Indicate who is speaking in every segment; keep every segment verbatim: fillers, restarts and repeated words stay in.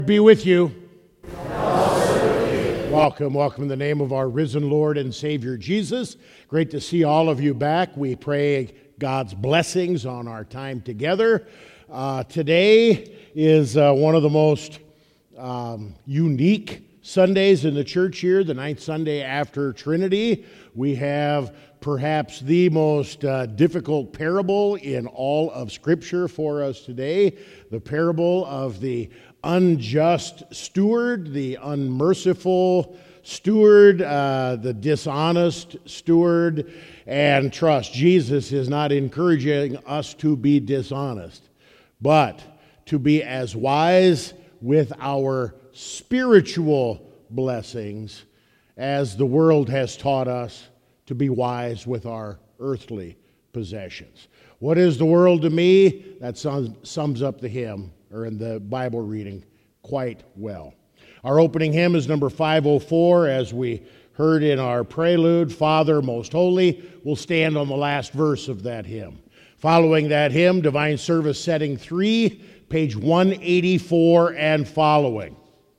Speaker 1: Be with you. Welcome, welcome in the name of our risen Lord and Savior Jesus. Great to see all of you back. We pray God's blessings on our time together. Uh, today is uh, one of the most um, unique Sundays in the church here, the ninth Sunday after Trinity. We have perhaps the most uh, difficult parable in all of Scripture for us today, the parable of the unjust steward, the unmerciful steward, uh, the dishonest steward, and trust. Jesus is not encouraging us to be dishonest, but to be as wise with our spiritual blessings as the world has taught us to be wise with our earthly possessions. What is the world to me? That sums, sums up the hymn, or in the Bible reading, quite well. Our opening hymn is number five oh four, as we heard in our prelude, Father Most Holy. We'll stand on the last verse of that hymn. Following that hymn, Divine Service Setting three, page one eighty-four and following.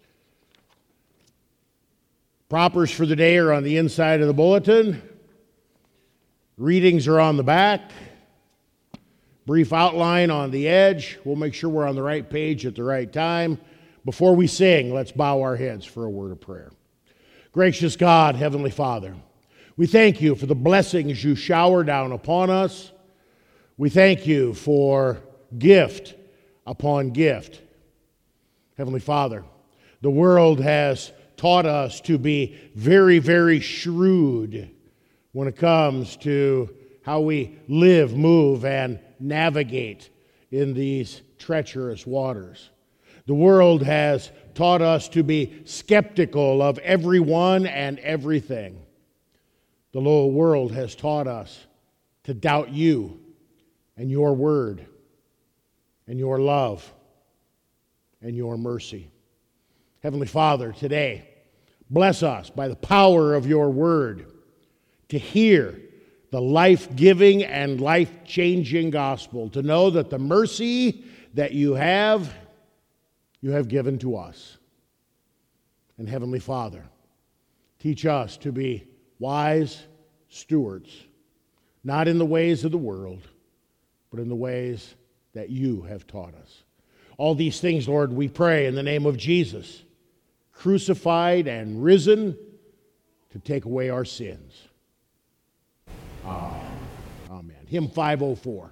Speaker 1: Propers for the day are on the inside of the bulletin. Readings are on the back. Brief outline on the edge. We'll make sure we're on the right page at the right time. Before we sing, let's bow our heads for a word of prayer. Gracious God, Heavenly Father, we thank you for the blessings you shower down upon us. We thank you for gift upon gift. Heavenly Father, the world has taught us to be very, very shrewd when it comes to how we live, move, and navigate in these treacherous waters. The world has taught us to be skeptical of everyone and everything. The little world has taught us to doubt you and your word and your love and your mercy. Heavenly Father, today, bless us by the power of your word to hear the life-giving and life-changing gospel, to know that the mercy that you have, you have given to us. And Heavenly Father, teach us to be wise stewards, not in the ways of the world, but in the ways that you have taught us. All these things, Lord, we pray in the name of Jesus, crucified and risen to take away our sins. Amen. Amen. Hymn five oh four.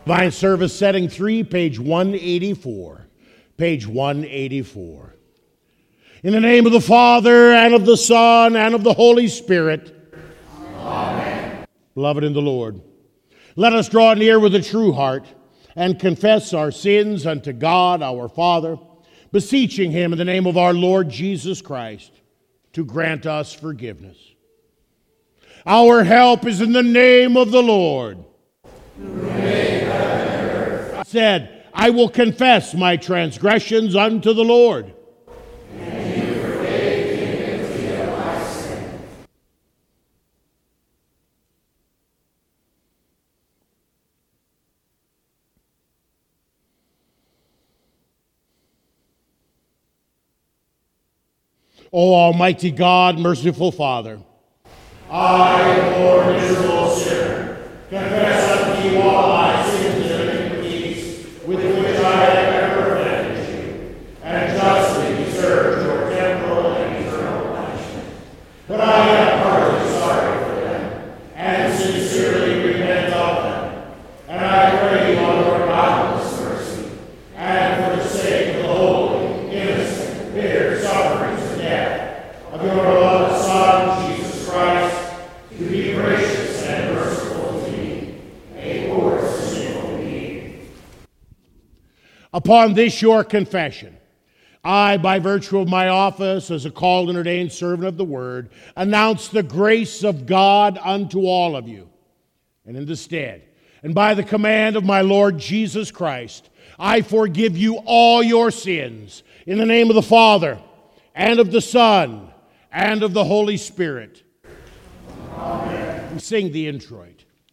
Speaker 1: Divine Service Setting three, page one eighty-four. Page one eighty-four. In the name of the Father, and of the Son, and of the Holy Spirit.
Speaker 2: Amen.
Speaker 1: Beloved in the Lord, let us draw near with a true heart and confess our sins unto God our Father, beseeching him in the name of our Lord Jesus Christ to grant us forgiveness. Our help is in the name of the Lord. Said, I will confess my transgressions unto the Lord.
Speaker 2: And you forgave the iniquity of my sin.
Speaker 1: O Almighty God, merciful Father,
Speaker 2: I, poor miserable sinner, confess unto you all my sins and iniquities with which I have ever offended you, and justly deserve your temporal and eternal punishment. But I am heartily sorry for them, and sincerely repent of them. And I pray you on your boundless mercy, and for the sake of the holy, innocent, bitter sufferings and death of your beloved Son, Jesus Christ, to be gracious and merciful to me, a poor sinful being.
Speaker 1: upon this your confession, I, by virtue of my office as a called and ordained servant of the word, announce the grace of God unto all of you. And in the stead, and by the command of my Lord Jesus Christ, I forgive you all your sins in the name of the Father, and of the Son, and of the Holy Spirit.
Speaker 2: Amen.
Speaker 1: We sing the introit.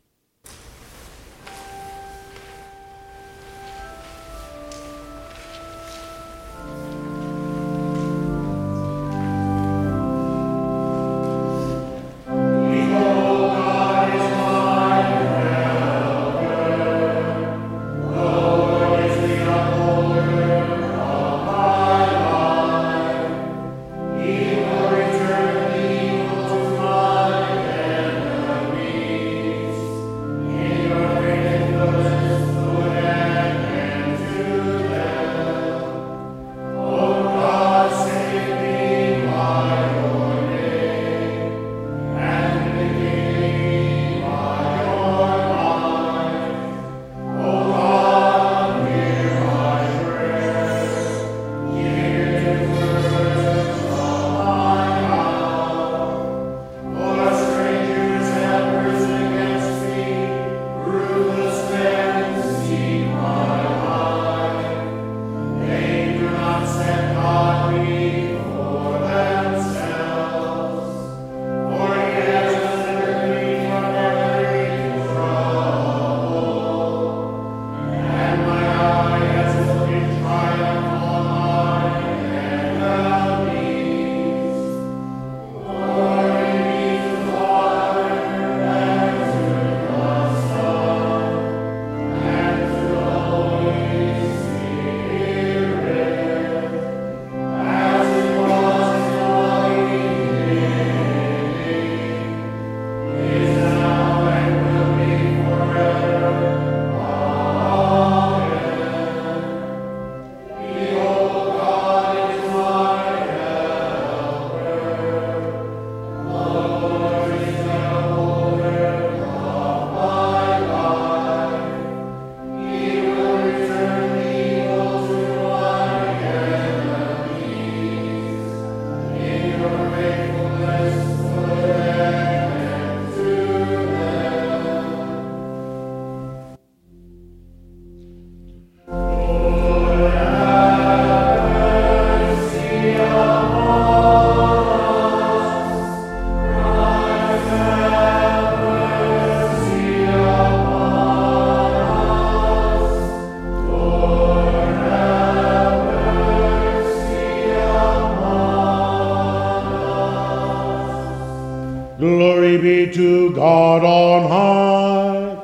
Speaker 1: Glory be to God on high.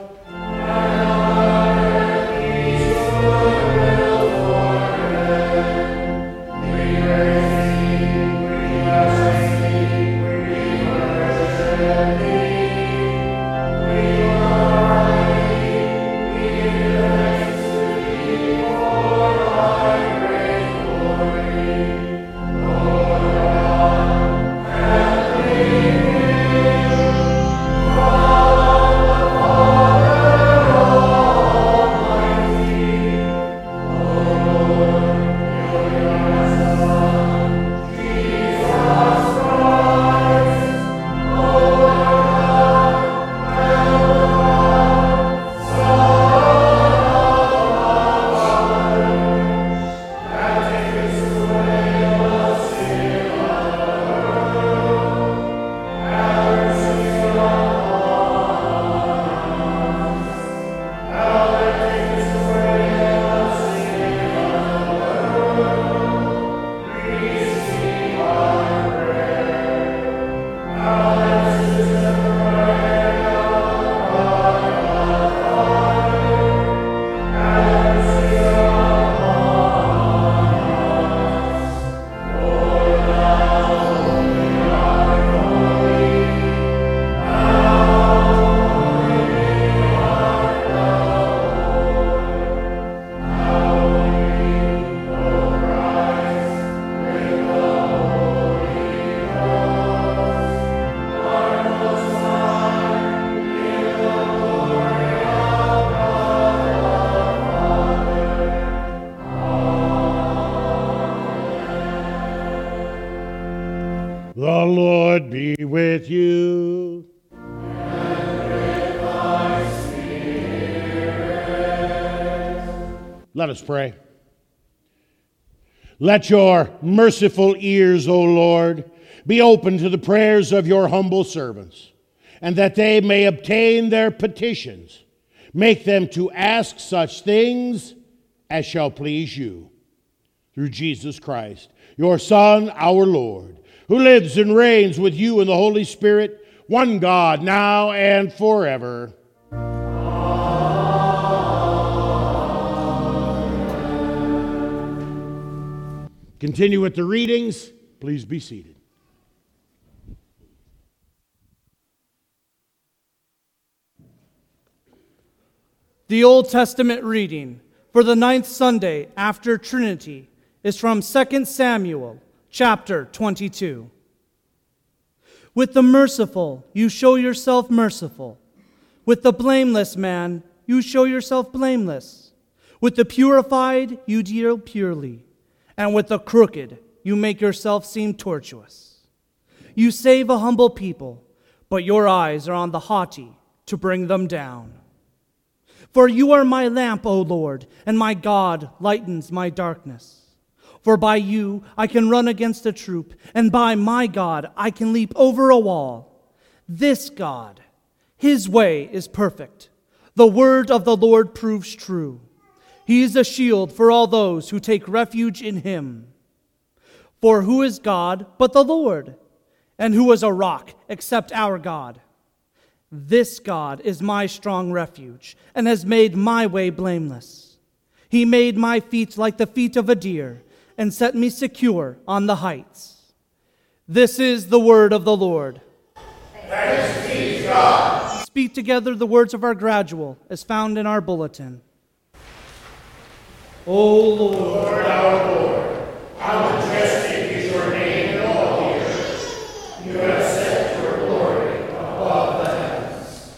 Speaker 2: We
Speaker 1: The Lord be with you. Let us pray. Let your merciful ears, O Lord, be open to the prayers of your humble servants, and that they may obtain their petitions. Make them to ask such things as shall please you. Through Jesus Christ, your Son, our Lord, who lives and reigns with you in the Holy Spirit, one God, now and forever. Continue with the readings. Please be seated.
Speaker 3: The Old Testament reading for the ninth Sunday after Trinity is from Second Samuel chapter twenty-two. With the merciful you show yourself merciful. With the blameless man you show yourself blameless. With the purified you deal purely. And with the crooked, you make yourself seem tortuous. You save a humble people, but your eyes are on the haughty to bring them down. For you are my lamp, O Lord, and my God lightens my darkness. For by you I can run against a troop, and by my God I can leap over a wall. This God, his way is perfect. The word of the Lord proves true. He is a shield for all those who take refuge in him. For who is God but the Lord? And who is a rock except our God? This God is my strong refuge and has made my way blameless. He made my feet like the feet of a deer and set me secure on the heights. This is the word of the Lord.
Speaker 2: Thanks be to God.
Speaker 3: Speak together the words of our gradual as found in our bulletin. O Lord,
Speaker 2: Lord our Lord, how majestic is your name in all the earth. You have set your glory above the heavens.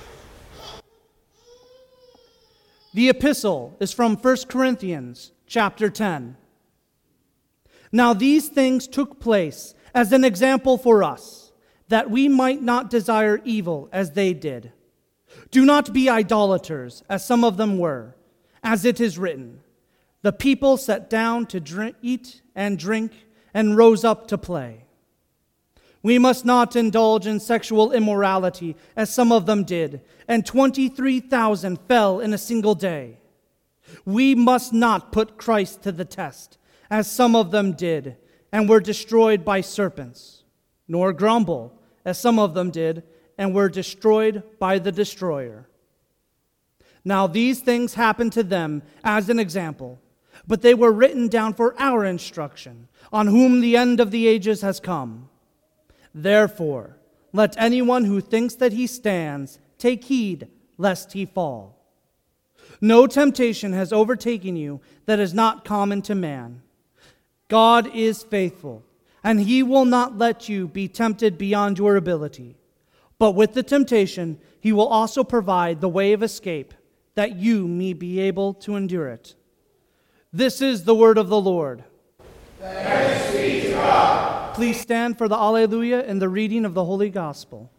Speaker 3: The epistle is from First Corinthians chapter ten. Now these things took place as an example for us, that we might not desire evil as they did. Do not be idolaters, as some of them were, as it is written. The people sat down to drink, eat and drink and rose up to play. We must not indulge in sexual immorality, as some of them did, and twenty-three thousand fell in a single day. We must not put Christ to the test, as some of them did, and were destroyed by serpents, nor grumble, as some of them did, and were destroyed by the destroyer. Now these things happened to them as an example, but they were written down for our instruction, on whom the end of the ages has come. Therefore, let anyone who thinks that he stands take heed lest he fall. No temptation has overtaken you that is not common to man. God is faithful, and he will not let you be tempted beyond your ability. But with the temptation, he will also provide the way of escape, that you may be able to endure it. This is the word of the Lord.
Speaker 2: Thanks be to God.
Speaker 3: Please stand for the Alleluia and the reading of the Holy Gospel.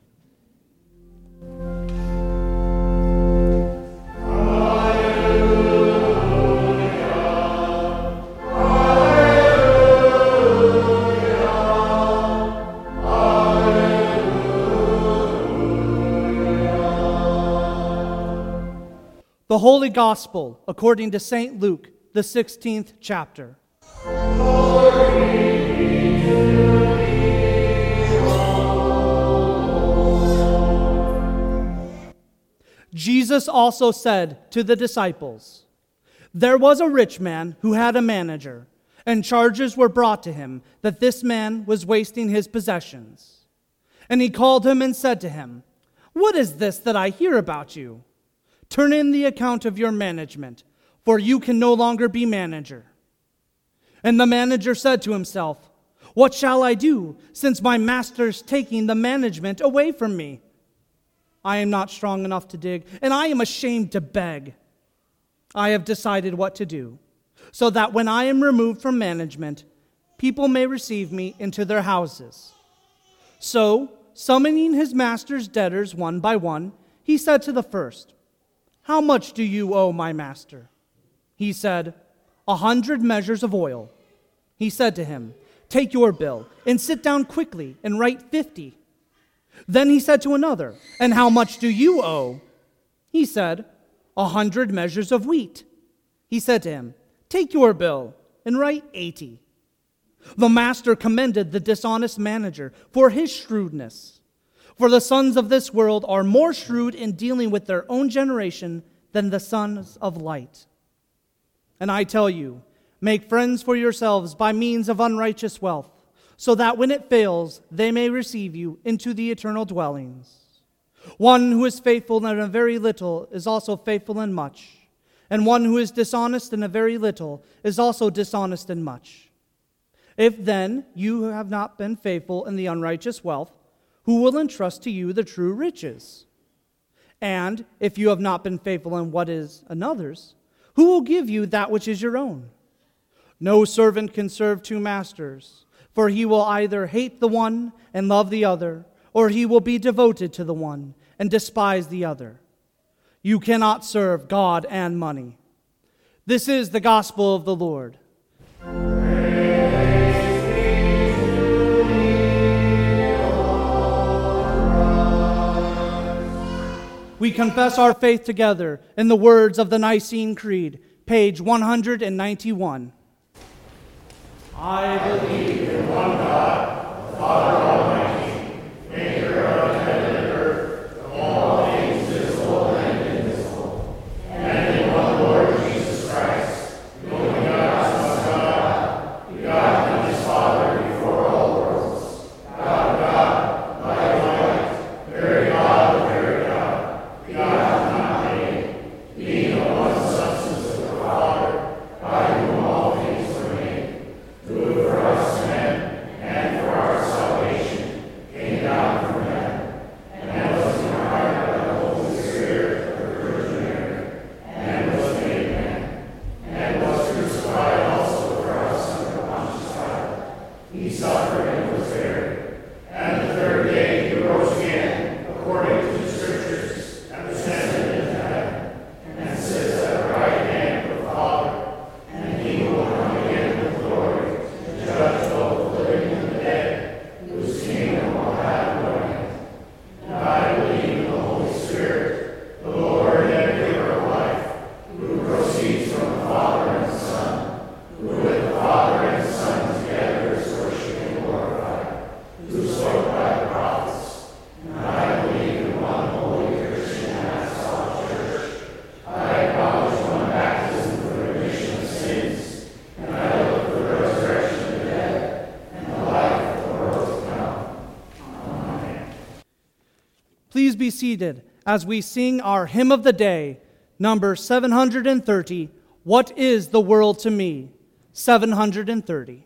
Speaker 3: The Holy Gospel according to Saint Luke, the sixteenth chapter. Jesus also said to the disciples, "There was a rich man who had a manager, and charges were brought to him that this man was wasting his possessions. And he called him and said to him, 'What is this that I hear about you? Turn in the account of your management, for you can no longer be manager.' And the manager said to himself, 'What shall I do, since my master's taking the management away from me? I am not strong enough to dig, and I am ashamed to beg. I have decided what to do, so that when I am removed from management, people may receive me into their houses. So, summoning his master's debtors one by one, he said to the first, 'How much do you owe my master?' He said, 'A hundred measures of oil.' He said to him, 'Take your bill and sit down quickly and write fifty.' Then he said to another, 'And how much do you owe?' He said, 'A hundred measures of wheat.' He said to him, 'Take your bill and write eighty.' The master commended the dishonest manager for his shrewdness. For the sons of this world are more shrewd in dealing with their own generation than the sons of light. And I tell you, make friends for yourselves by means of unrighteous wealth, so that when it fails, they may receive you into the eternal dwellings. One who is faithful in a very little is also faithful in much, and one who is dishonest in a very little is also dishonest in much. If then you have not been faithful in the unrighteous wealth, who will entrust to you the true riches? And if you have not been faithful in what is another's, who will give you that which is your own? No servant can serve two masters, for he will either hate the one and love the other, or he will be devoted to the one and despise the other. You cannot serve God and money. This is the gospel of the Lord. We confess our faith together in the words of the Nicene Creed, page one hundred ninety-one. I believe in one God, the Father Almighty, maker of heaven and earth, of all things visible and invisible, and in one Lord Jesus Christ, the only begotten Son of God, begotten of his Father before all worlds, God of God, light of light, very God of very God, begotten not made, being of one substance with the Father, by whom all things were made, who for us men and for our salvation came down from heaven, and was incarnate by the Holy Spirit of the Virgin Mary, and was made man, and was crucified also for us under Pontius Pilate. He suffered and was buried, and the third day he rose again, according to the Scriptures, and ascended into heaven, and sits at the right hand of the Father, and he will come again with glory to judge both the living and the dead, whose kingdom will have no end. And I believe in the Holy Spirit, the Lord and giver of life, who proceeds from the Father and the Son, who with the Father and the Son together is worshipped and glorified, who spoke by the prophets. And I believe in one holy Christian apostolic church. I acknowledge one baptism for the remission of sins, and I look for the resurrection of the dead and the life of the world to come. Amen. Please be seated as we sing our hymn of the day, number seven hundred thirty, What is the World to Me? seven hundred thirty.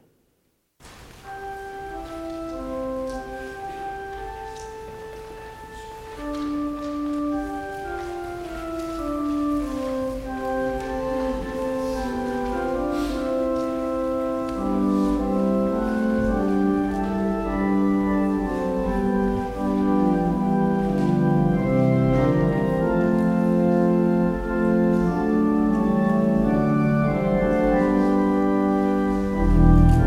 Speaker 2: Amen.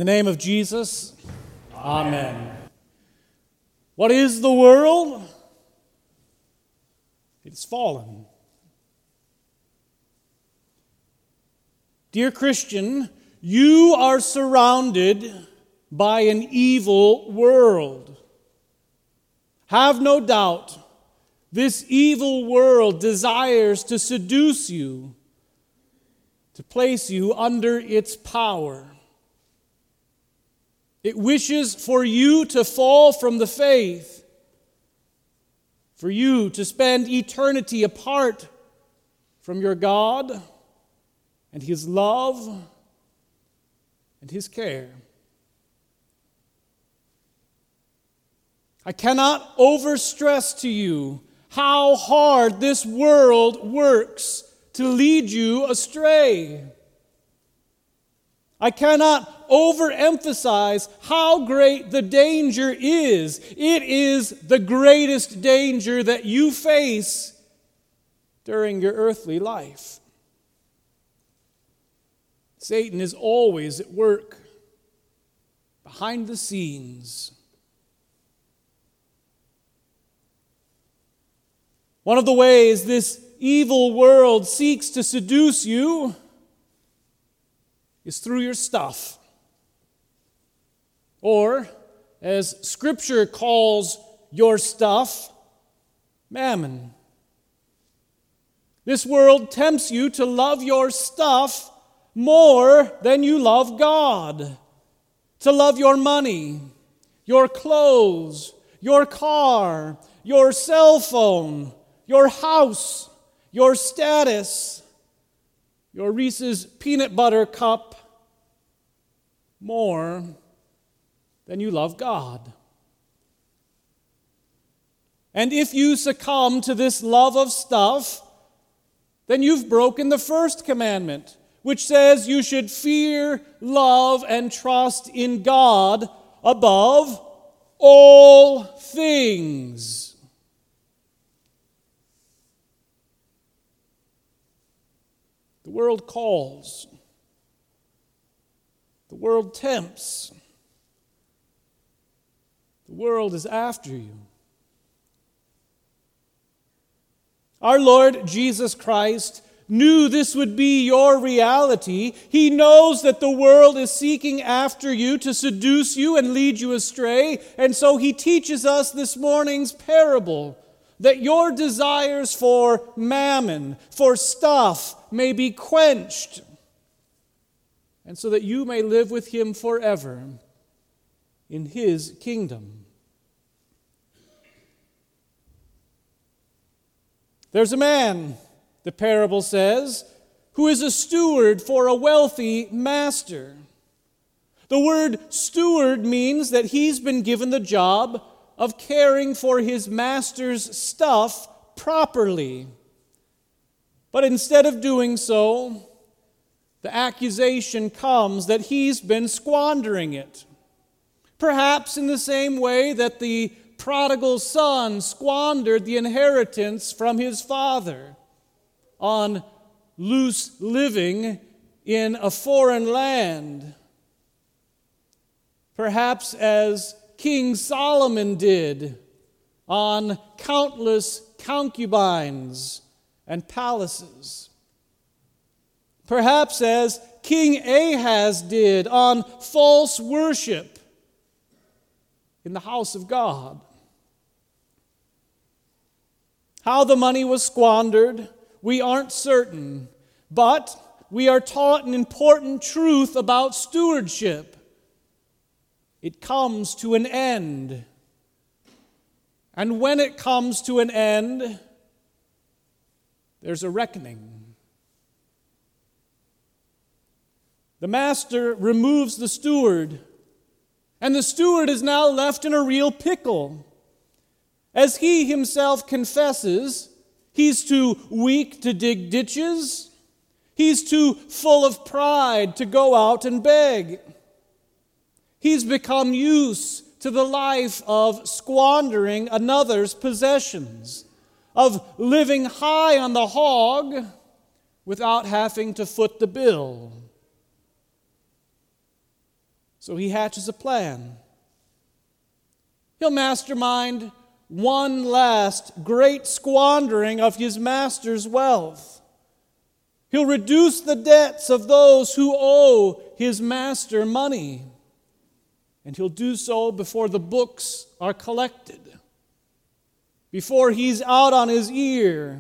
Speaker 4: the name of Jesus, amen. Amen. What is the world? It is fallen. Dear Christian, you are surrounded by an evil world. Have no doubt, this evil world desires to seduce you, to place you under its power. It wishes for you to fall from the faith, for you to spend eternity apart from your God and His love and His care. I cannot overstress to you how hard this world works to lead you astray. I cannot overemphasize how great the danger is. It is the greatest danger that you face during your earthly life. Satan is always at work behind the scenes. One of the ways this evil world seeks to seduce you is through your stuff. Or, as Scripture calls your stuff, mammon. This world tempts you to love your stuff more than you love God. To love your money, your clothes, your car, your cell phone, your house, your status, your Reese's peanut butter cup, more than you love God. And if you succumb to this love of stuff, then you've broken the first commandment, which says you should fear, love, and trust in God above all things. The world calls. The world tempts. The world is after you. Our Lord Jesus Christ knew this would be your reality. He knows that the world is seeking after you to seduce you and lead you astray. And so He teaches us this morning's parable that your desires for mammon, for stuff, may be quenched, and so that you may live with Him forever in His kingdom. There's a man, the parable says, who is a steward for a wealthy master. The word steward means that he's been given the job of caring for his master's stuff properly. But instead of doing so, the accusation comes that he's been squandering it. Perhaps in the same way that the prodigal son squandered the inheritance from his father on loose living in a foreign land. Perhaps as King Solomon did on countless concubines and palaces. Perhaps as King Ahaz did on false worship in the house of God. How the money was squandered, we aren't certain, but we are taught an important truth about stewardship. It comes to an end. And when it comes to an end, there's a reckoning. The master removes the steward, and the steward is now left in a real pickle. As he himself confesses, he's too weak to dig ditches. He's too full of pride to go out and beg. He's become used to the life of squandering another's possessions, of living high on the hog without having to foot the bill. So he hatches a plan. He'll mastermind one last great squandering of his master's wealth. He'll reduce the debts of those who owe his master money. And he'll do so before the books are collected, before he's out on his ear.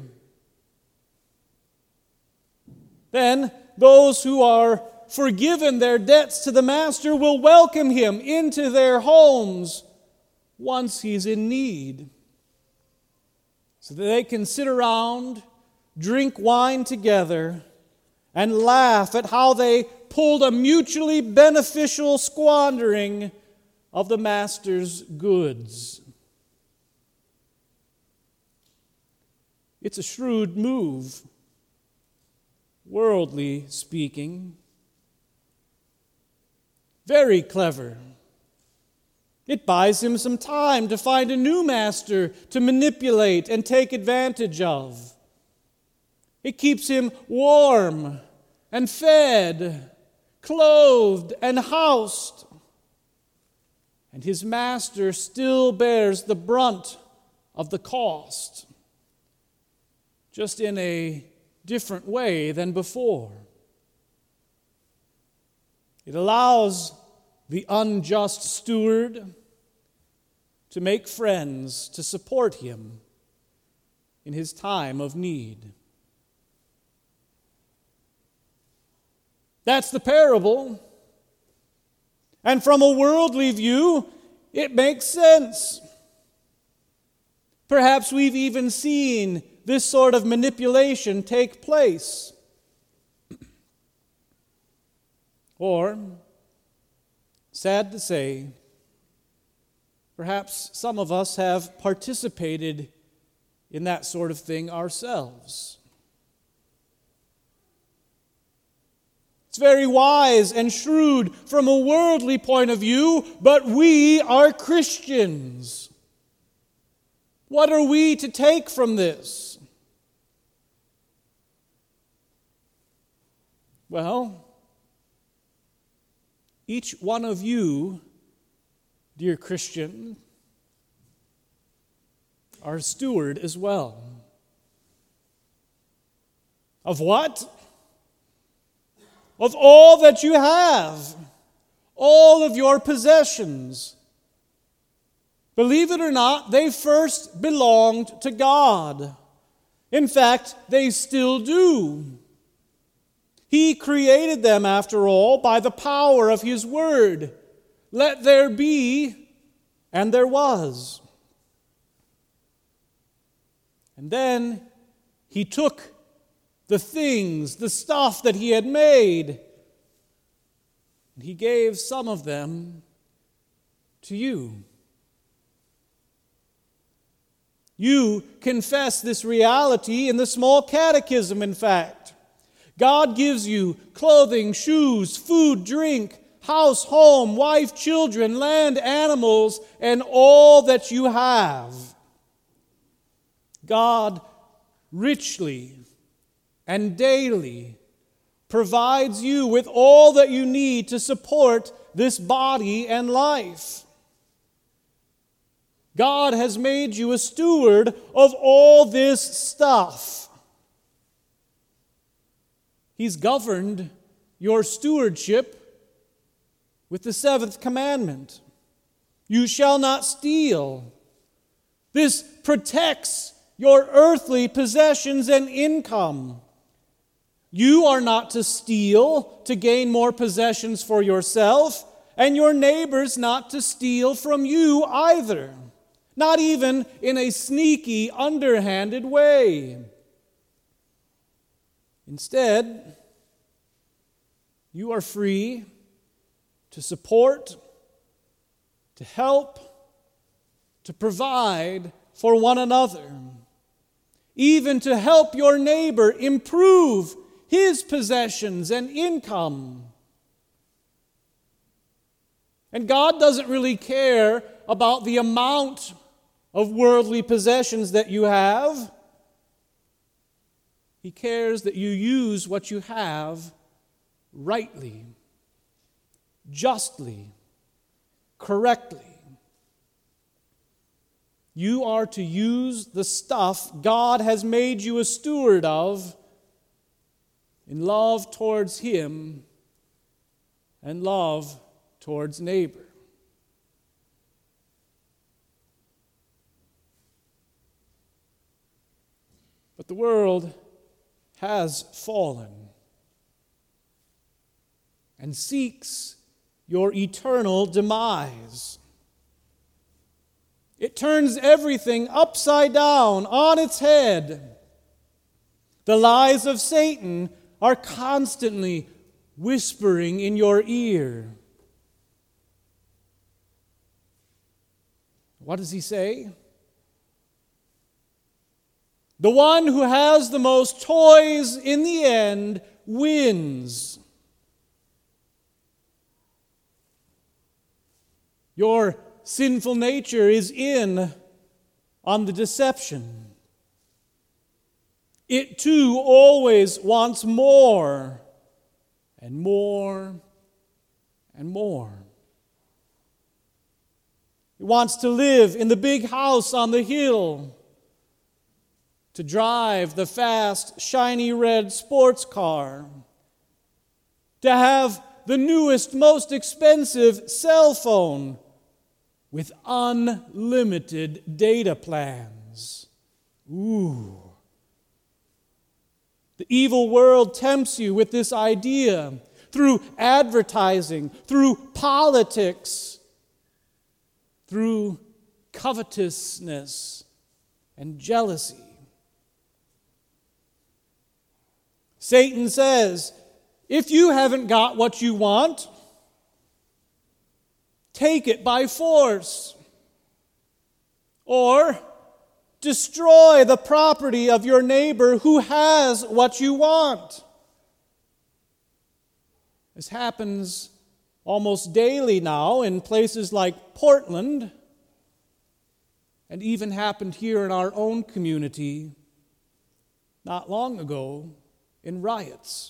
Speaker 4: Then those who are forgiven their debts to the master will welcome him into their homes once he's in need, so that they can sit around, drink wine together, and laugh at how they pulled a mutually beneficial squandering of the master's goods. It's a shrewd move, worldly speaking. Very clever. It buys him some time to find a new master to manipulate and take advantage of. It keeps him warm and fed, clothed and housed. And his master still bears the brunt of the cost, just in a different way than before. It allows the unjust steward to make friends to support him in his time of need. That's the parable. And from a worldly view, it makes sense. Perhaps we've even seen this sort of manipulation take place. Or, sad to say, perhaps some of us have participated in that sort of thing ourselves. It's very wise and shrewd from a worldly point of view, but we are Christians. What are we to take from this? Well, each one of you, dear Christian, are a steward as well. Of what? Of all that you have, all of your possessions. Believe it or not, they first belonged to God. In fact, they still do. He created them, after all, by the power of His Word. Let there be, and there was. And then He took the things, the stuff that He had made, and He gave some of them to you. You confess this reality in the small catechism, in fact. God gives you clothing, shoes, food, drink, house, home, wife, children, land, animals, and all that you have. God richly and daily provides you with all that you need to support this body and life. God has made you a steward of all this stuff. He's governed your stewardship with the seventh commandment. You shall not steal. This protects your earthly possessions and income. You are not to steal to gain more possessions for yourself, and your neighbor's not to steal from you either. Not even in a sneaky, underhanded way. Instead, you are free to support, to help, to provide for one another, even to help your neighbor improve his possessions and income. And God doesn't really care about the amount of worldly possessions that you have. He cares that you use what you have rightly, justly, correctly. You are to use the stuff God has made you a steward of in love towards Him and love towards neighbor. But the world has fallen and seeks your eternal demise. It turns everything upside down, on its head. The lies of Satan are constantly whispering in your ear. What does he say? The one who has the most toys in the end wins. Your sinful nature is in on the deception. It too always wants more and more and more. It wants to live in the big house on the hill, to drive the fast, shiny red sports car, to have the newest, most expensive cell phone with unlimited data plans. Ooh. The evil world tempts you with this idea through advertising, through politics, through covetousness and jealousy. Satan says, if you haven't got what you want, take it by force. Or destroy the property of your neighbor who has what you want. This happens almost daily now in places like Portland, and even happened here in our own community not long ago in riots.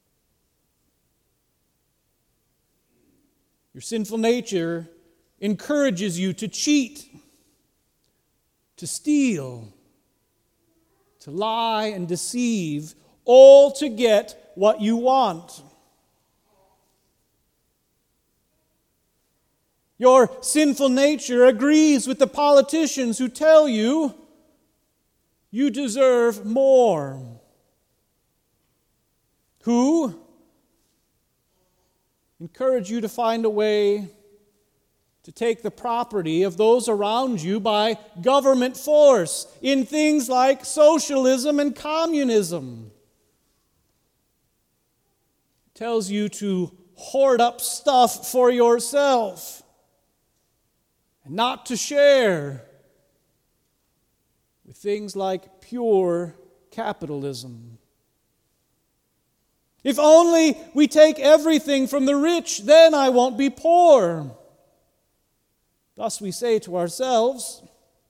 Speaker 4: Your sinful nature encourages you to cheat, to steal, to lie and deceive, all to get what you want. Your sinful nature agrees with the politicians who tell you you deserve more, who encourage you to find a way to take the property of those around you by government force in things like socialism and communism. It tells you to hoard up stuff for yourself and not to share with things like pure capitalism. If only we take everything from the rich, then I won't be poor. Thus we say to ourselves.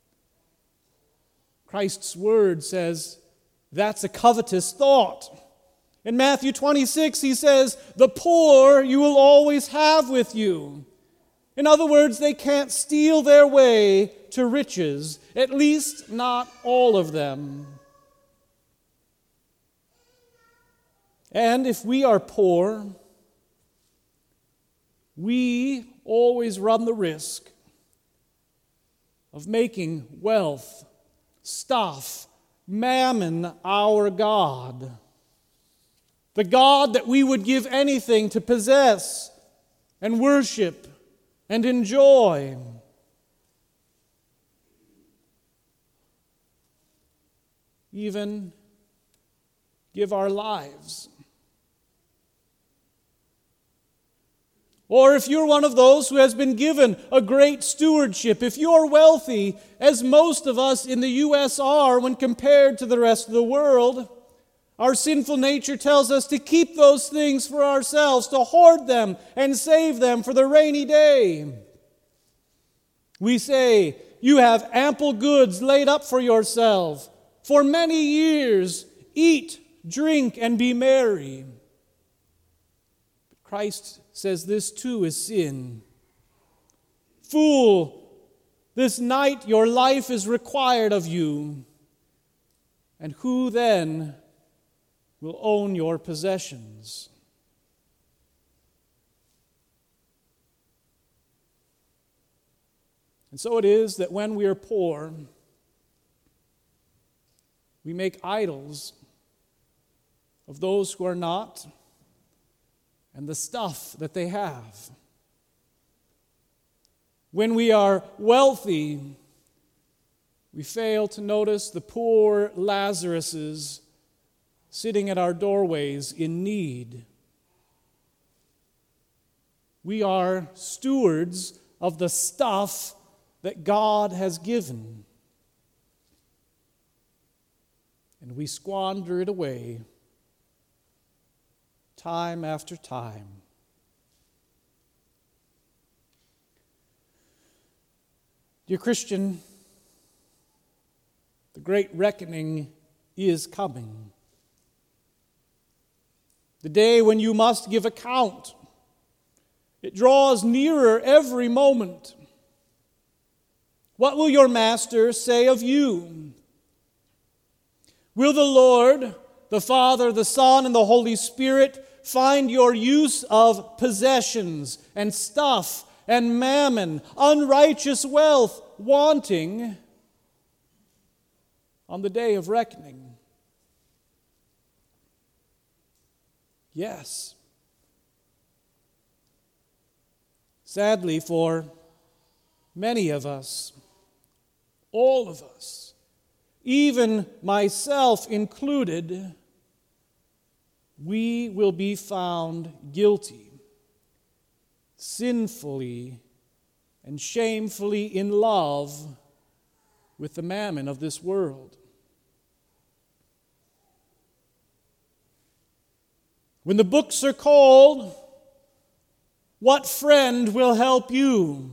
Speaker 4: Christ's word says that's a covetous thought. In Matthew twenty-six, he says, the poor you will always have with you. In other words, they can't steal their way to riches, at least not all of them. And if we are poor, we always run the risk of making wealth, stuff, mammon our God. The God that we would give anything to possess and worship and enjoy. Even give our lives. Or if you're one of those who has been given a great stewardship, if you're wealthy, as most of us in the U S are when compared to the rest of the world, our sinful nature tells us to keep those things for ourselves, to hoard them and save them for the rainy day. We say, you have ample goods laid up for yourself. For many years, eat, drink, and be merry. Christ says this too is sin. Fool, this night your life is required of you. And who then will own your possessions? And so it is that when we are poor, we make idols of those who are not and the stuff that they have. When we are wealthy, we fail to notice the poor Lazaruses sitting at our doorways in need. We are stewards of the stuff that God has given, and we squander it away time after time. Dear Christian, the great reckoning is coming. The day when you must give account. It draws nearer every moment. What will your master say of you? Will the Lord, the Father, the Son, and the Holy Spirit find your use of possessions and stuff and mammon, unrighteous wealth, wanting on the day of reckoning? Yes. Sadly, for many of us, all of us, even myself included, we will be found guilty, sinfully and shamefully in love with the mammon of this world. When the books are called, what friend will help you?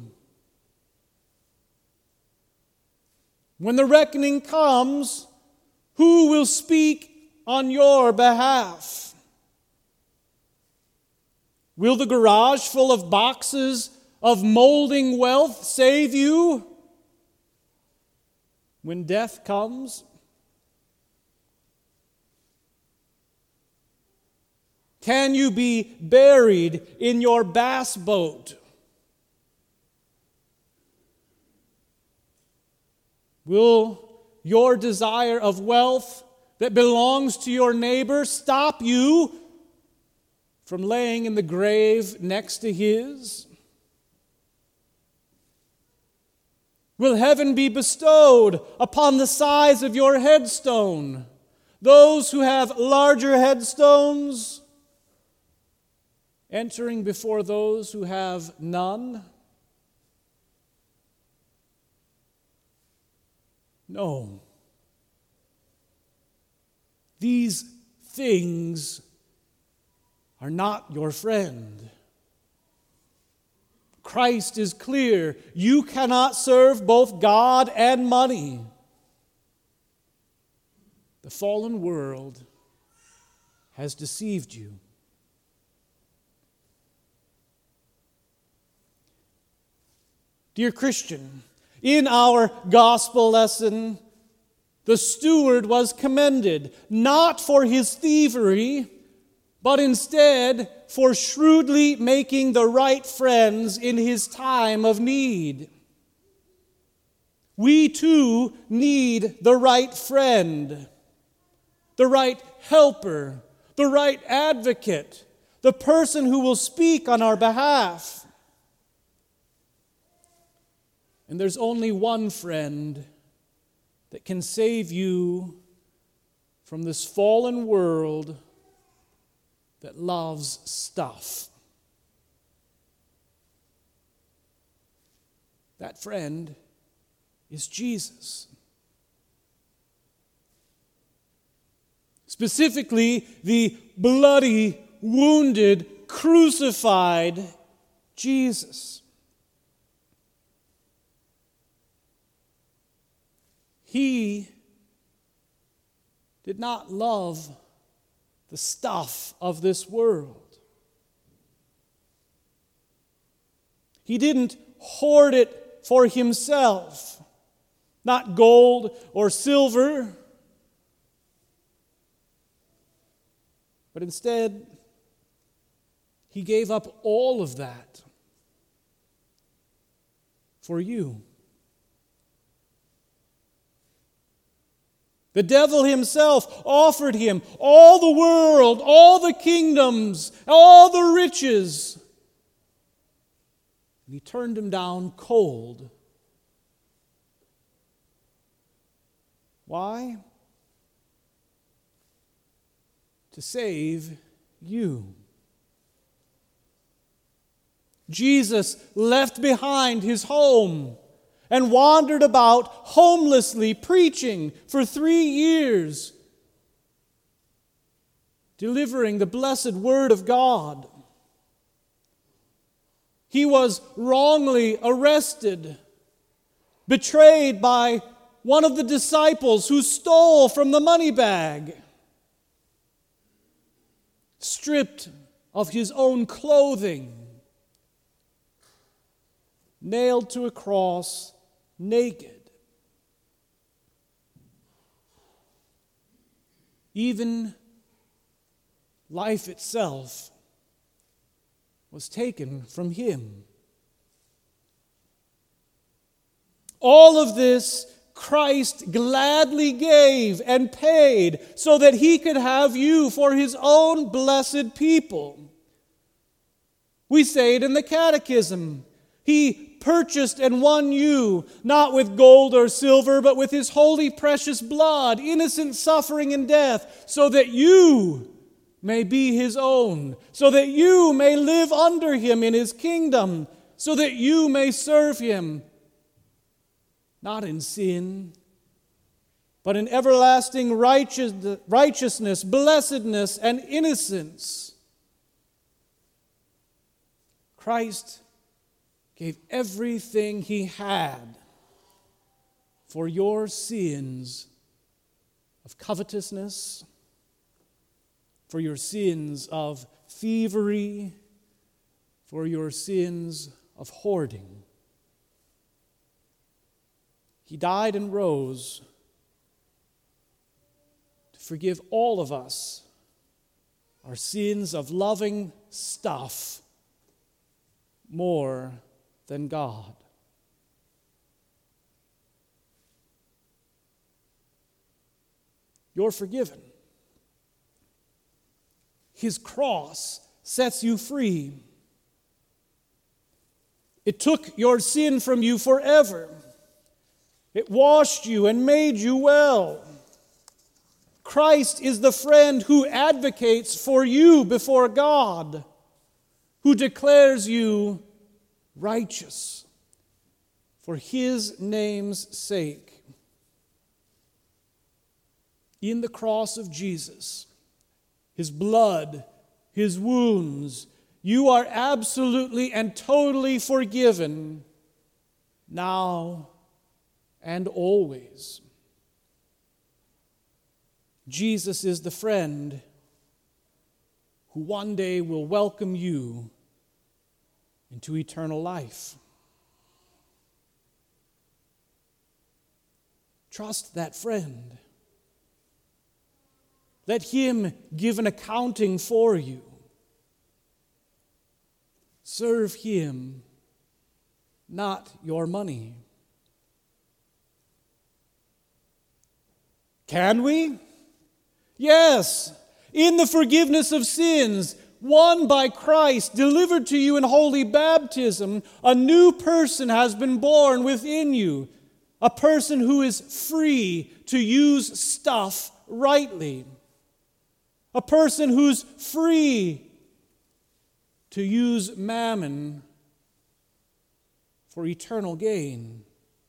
Speaker 4: When the reckoning comes, who will speak on your behalf? Will the garage full of boxes of molding wealth save you when death comes? Can you be buried in your bass boat? Will your desire of wealth that belongs to your neighbor stop you from laying in the grave next to his? Will heaven be bestowed upon the size of your headstone? Those who have larger headstones entering before those who have none? No. These things are not your friend. Christ is clear. You cannot serve both God and money. The fallen world has deceived you. Dear Christian, in our gospel lesson, the steward was commended, not for his thievery, but instead for shrewdly making the right friends in his time of need. We too need the right friend, the right helper, the right advocate, the person who will speak on our behalf. And there's only one friend that can save you from this fallen world that loves stuff. That friend is Jesus. Specifically, the bloody, wounded, crucified Jesus. He did not love the stuff of this world. He didn't hoard it for himself, not gold or silver, but instead, he gave up all of that for you. The devil himself offered him all the world, all the kingdoms, all the riches. And he turned him down cold. Why? To save you. Jesus left behind his home and wandered about homelessly preaching for three years, delivering the blessed word of God. He was wrongly arrested, betrayed by one of the disciples who stole from the money bag, stripped of his own clothing, nailed to a cross, naked. Even life itself was taken from him. All of this Christ gladly gave and paid so that he could have you for his own blessed people. We say it in the Catechism. He purchased and won you, not with gold or silver, but with his holy precious blood, innocent suffering and death, so that you may be his own, so that you may live under him in his kingdom, so that you may serve him, not in sin, but in everlasting righteous, righteousness, blessedness, and innocence. Christ gave everything he had for your sins of covetousness, for your sins of thievery, for your sins of hoarding. He died and rose to forgive all of us our sins of loving stuff more than God. You're forgiven. His cross sets you free. It took your sin from you forever. It washed you and made you well. Christ is the friend who advocates for you before God, who declares you righteous for his name's sake. In the cross of Jesus, his blood, his wounds, you are absolutely and totally forgiven now and always. Jesus is the friend who one day will welcome you into eternal life. Trust that friend. Let him give an accounting for you. Serve him, not your money. Can we? Yes, in the forgiveness of sins, won by Christ, delivered to you in holy baptism, a new person has been born within you, a person who is free to use stuff rightly, a person who's free to use mammon for eternal gain.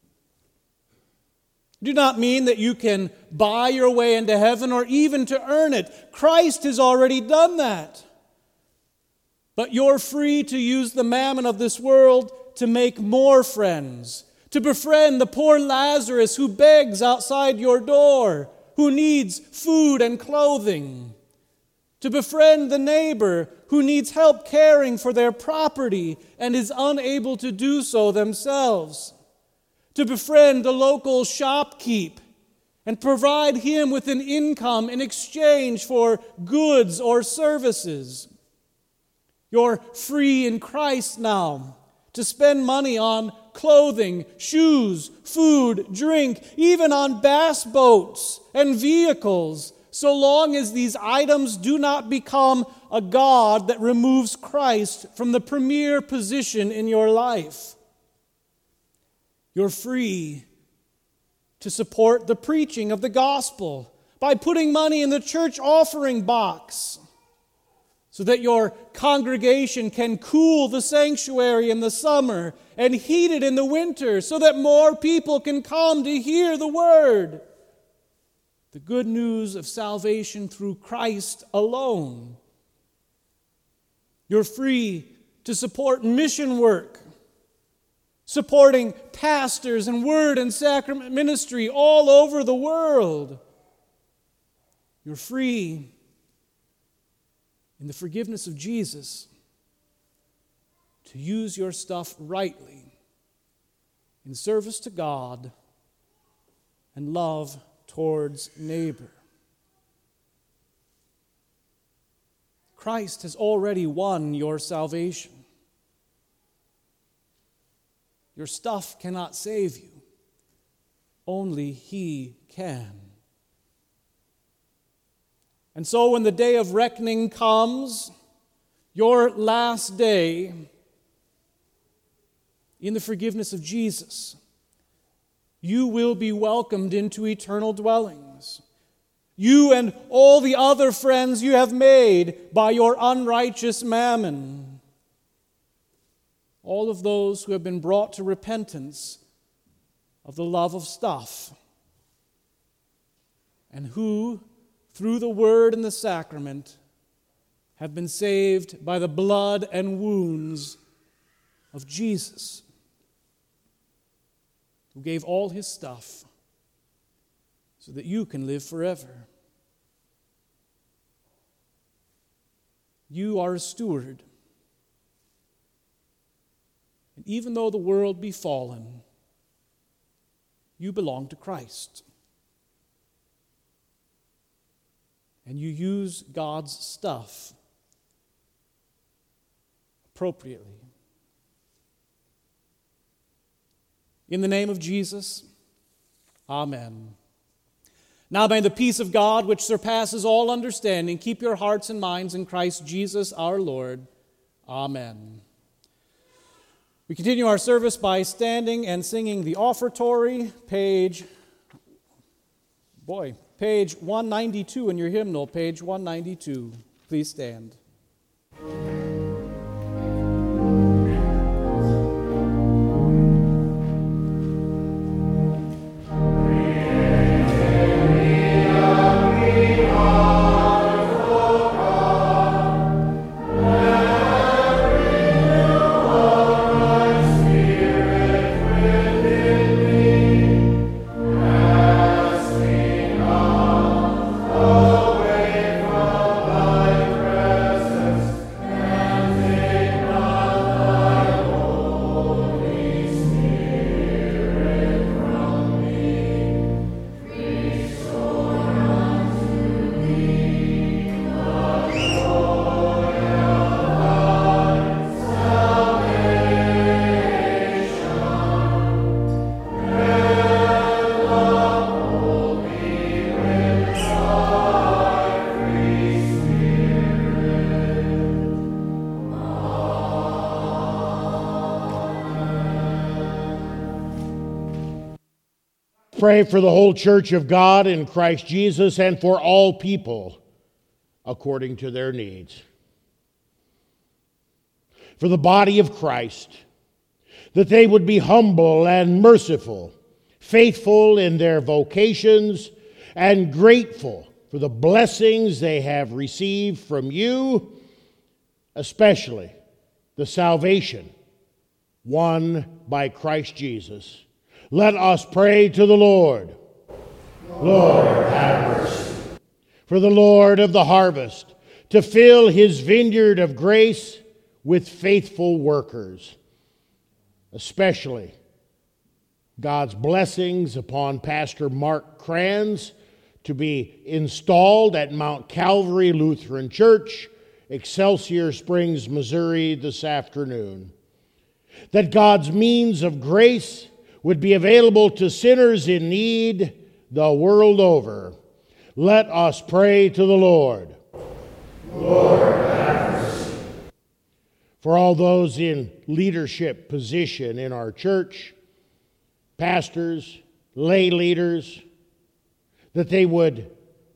Speaker 4: Do not mean that you can buy your way into heaven or even to earn it. Christ has already done that. But you're free to use the mammon of this world to make more friends, to befriend the poor Lazarus who begs outside your door, who needs food and clothing. to befriend the neighbor who needs help caring for their property and is unable to do so themselves, to befriend the local shopkeep and provide him with an income in exchange for goods or services. You're free in Christ now to spend money on clothing, shoes, food, drink, even on bass boats and vehicles, so long as these items do not become a god that removes Christ from the premier position in your life. You're free to support the preaching of the gospel by putting money in the church offering box so that your congregation can cool the sanctuary in the summer and heat it in the winter so that more people can come to hear the word. The good news of salvation through Christ alone. You're free to support mission work, supporting pastors and word and sacrament ministry all over the world. You're free in the forgiveness of Jesus to use your stuff rightly in service to God and love towards neighbor. Christ has already won your salvation. Your stuff cannot save you. Only He can. And so when the day of reckoning comes, your last day, in the forgiveness of Jesus, you will be welcomed into eternal dwellings. You and all the other friends you have made by your unrighteous mammon. All of those who have been brought to repentance of the love of stuff, and who, through the word and the sacrament, have been saved by the blood and wounds of Jesus, who gave all His stuff so that you can live forever. You are a steward. And even though the world be fallen, you belong to Christ. And you use God's stuff appropriately. In the name of Jesus, amen. Now may the peace of God, which surpasses all understanding, keep your hearts and minds in Christ Jesus our Lord. Amen. We continue our service by standing and singing the offertory, page, boy, page one ninety-two in your hymnal, page one ninety-two. Please stand.
Speaker 1: Pray for the whole church of God in Christ Jesus and for all people according to their needs. For the body of Christ, that they would be humble and merciful, faithful in their vocations, and grateful for the blessings they have received from you, especially the salvation won by Christ Jesus. Let us pray to the Lord.
Speaker 2: Lord, have mercy.
Speaker 1: For the Lord of the harvest, to fill his vineyard of grace with faithful workers, especially God's blessings upon Pastor Mark Kranz to be installed at Mount Calvary Lutheran Church, Excelsior Springs, Missouri, this afternoon. That God's means of grace would be available to sinners in need the world over. Let us pray to the Lord.
Speaker 2: Lord, have mercy.
Speaker 1: For all those in leadership position in our church, pastors, lay leaders, that they would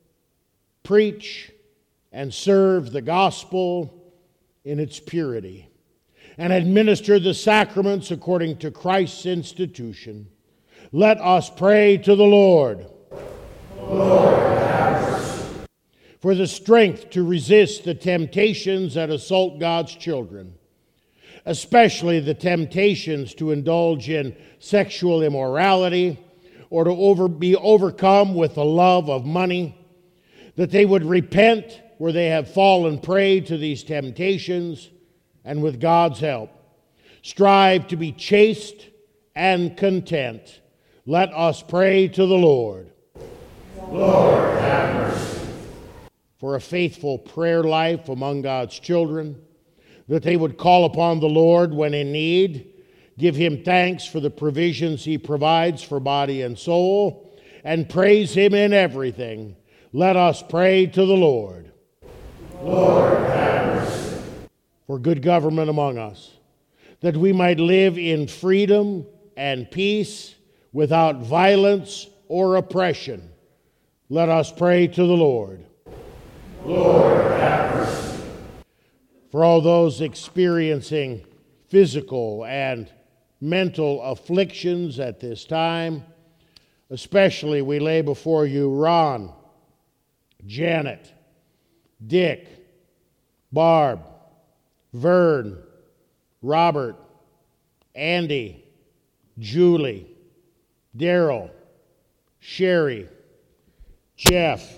Speaker 1: preach and serve the gospel in its purity and administer the sacraments according to Christ's institution. Let us pray to the Lord.
Speaker 2: Lord, have mercy.
Speaker 1: For the strength to resist the temptations that assault God's children, especially the temptations to indulge in sexual immorality or to over, be overcome with the love of money, that they would repent where they have fallen prey to these temptations, and with God's help, strive to be chaste and content. Let us pray to the Lord.
Speaker 2: Lord, have mercy.
Speaker 1: For a faithful prayer life among God's children, that they would call upon the Lord when in need, give him thanks for the provisions he provides for body and soul, and praise him in everything. Let us pray to the Lord.
Speaker 2: Lord, have mercy.
Speaker 1: For good government among us, that we might live in freedom and peace without violence or oppression. Let us pray to the Lord.
Speaker 2: Lord, have mercy.
Speaker 1: For all those experiencing physical and mental afflictions at this time, especially we lay before you Ron, Janet, Dick, Barb, Vern, Robert, Andy, Julie, Daryl, Sherry, Jeff,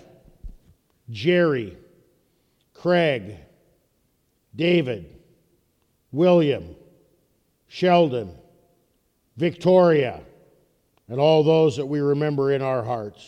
Speaker 1: Jerry, Craig, David, William, Sheldon, Victoria, and all those that we remember in our hearts.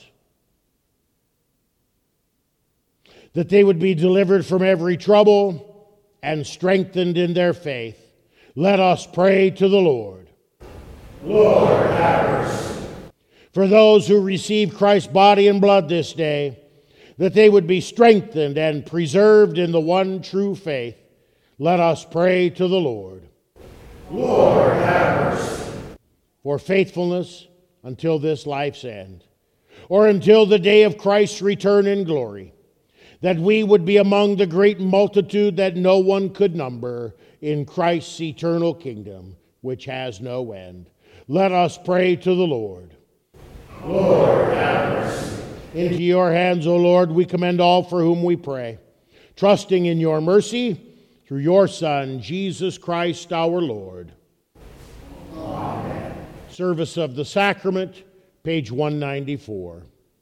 Speaker 1: That they would be delivered from every trouble and strengthened in their faith. Let us pray to the Lord.
Speaker 2: Lord, have mercy.
Speaker 1: For those who receive Christ's body and blood this day, that they would be strengthened and preserved in the one true faith. Let us pray to the Lord.
Speaker 2: Lord, have mercy.
Speaker 1: For faithfulness until this life's end, or until the day of Christ's return in glory, that we would be among the great multitude that no one could number in Christ's eternal kingdom, which has no end. Let us pray to the Lord.
Speaker 2: Lord, have mercy.
Speaker 1: Into your hands, O Lord, we commend all for whom we pray, trusting in your mercy through your Son, Jesus Christ our Lord.
Speaker 2: Amen.
Speaker 1: Service of the Sacrament, page one ninety-four.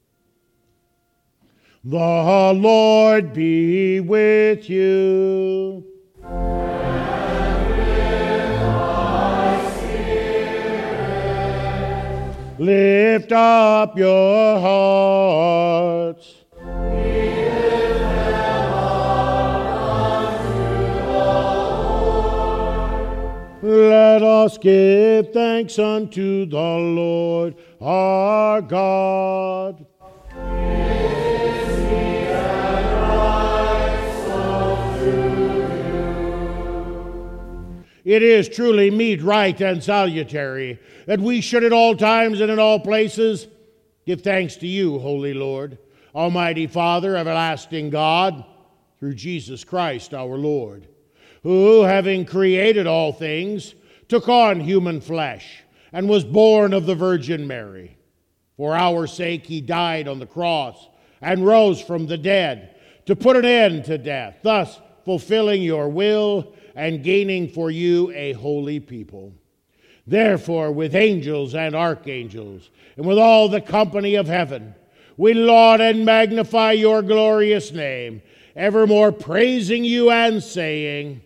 Speaker 1: The Lord be with you.
Speaker 2: And with thy spirit.
Speaker 1: Lift up your hearts.
Speaker 2: We lift them up unto the Lord.
Speaker 1: Let us give thanks unto the Lord our God. It is truly meet, right, and salutary that we should at all times and in all places give thanks to you, Holy Lord, Almighty Father, everlasting God, through Jesus Christ our Lord, who, having created all things, took on human flesh and was born of the Virgin Mary. For our sake he died on the cross and rose from the dead to put an end to death, thus fulfilling your will and gaining for you a holy people. Therefore, with angels and archangels, and with all the company of heaven, we laud and magnify your glorious name, evermore praising you and saying,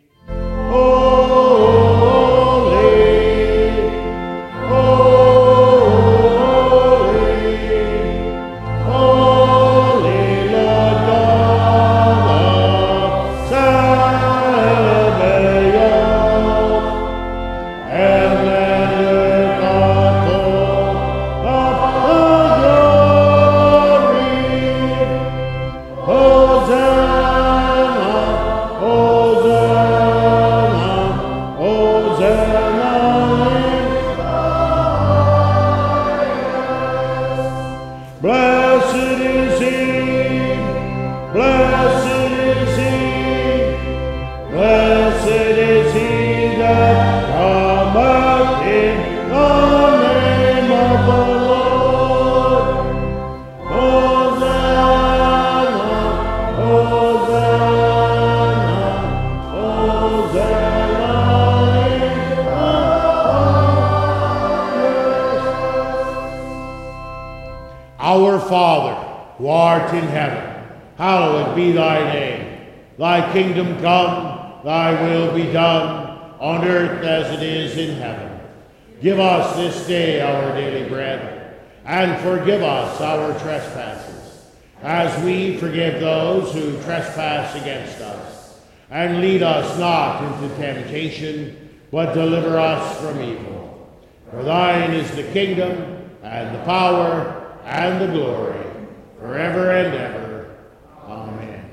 Speaker 1: Our Father, who art in heaven, hallowed be thy name. Thy kingdom come, thy will be done, on earth as it is in heaven. Give us this day our daily bread, and forgive us our trespasses, as we forgive those who trespass against us. And lead us not into temptation, but deliver us from evil. For thine is the kingdom, and the power, and the glory, forever and ever. Amen.